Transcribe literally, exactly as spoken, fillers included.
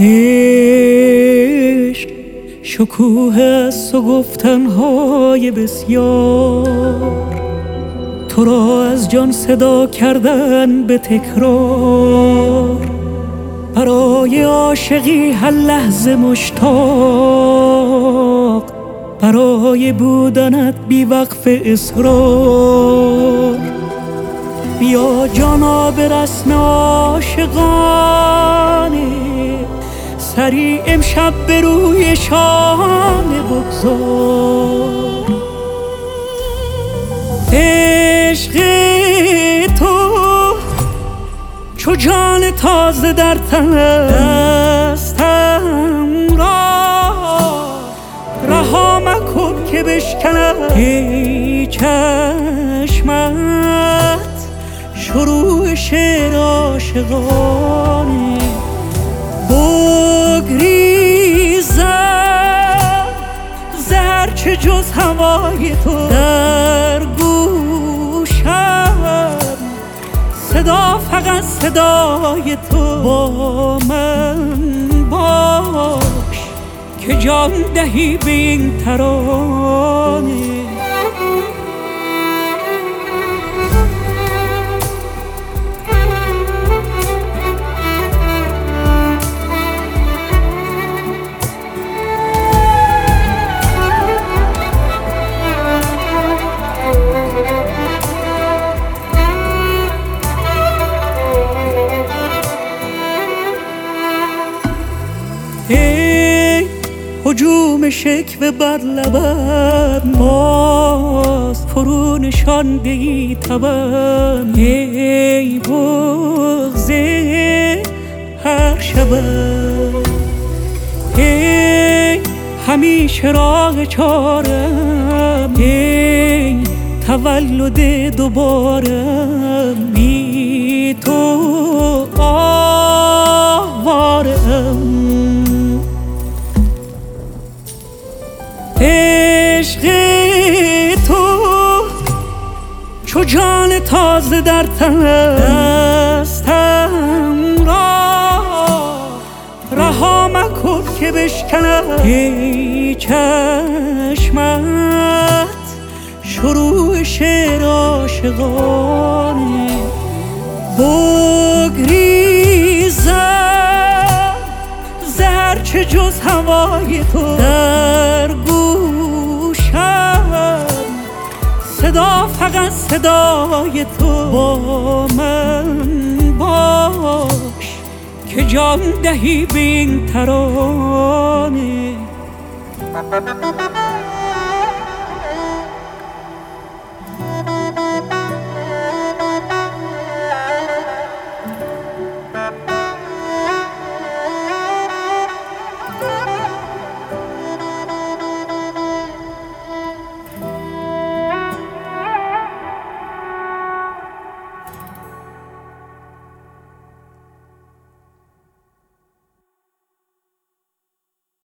عشق شکوه است و گفتنهای بسیار، تو را از جان صدا کردن به تکرار. برای عاشقی هر لحظه مشتاق، برای بودنت بی وقف اصرار. بیا جانا به رسم عاشقانه، سری امشب به روی شانه بگذار. عشق تو چو جان تازه در تن دستم را رها مکن که بشکنم. ای چشمت شروع شعر عاشقانه، بگریزم زهر چه جز هوای تو در گوشم. صدا فقط صدای تو، با من باش که جان دهی به این ترانه. ای هجوم شکوه بر لبت باز فرو نشانده ای تبم. ای بغضه هر شبم، ای همیشه راه چارم، ای تولد دوبارم. بی تو آوارم. عشق تو چو جان تازه در تن دستم را رها مکن که بشکنم. ای چشمت شروع شعر عاشقانه، بگریزم زهر چه جز هوای تو در گوشم. صدا فقط صدای تو، با من باش که جان دهی به این ترانه.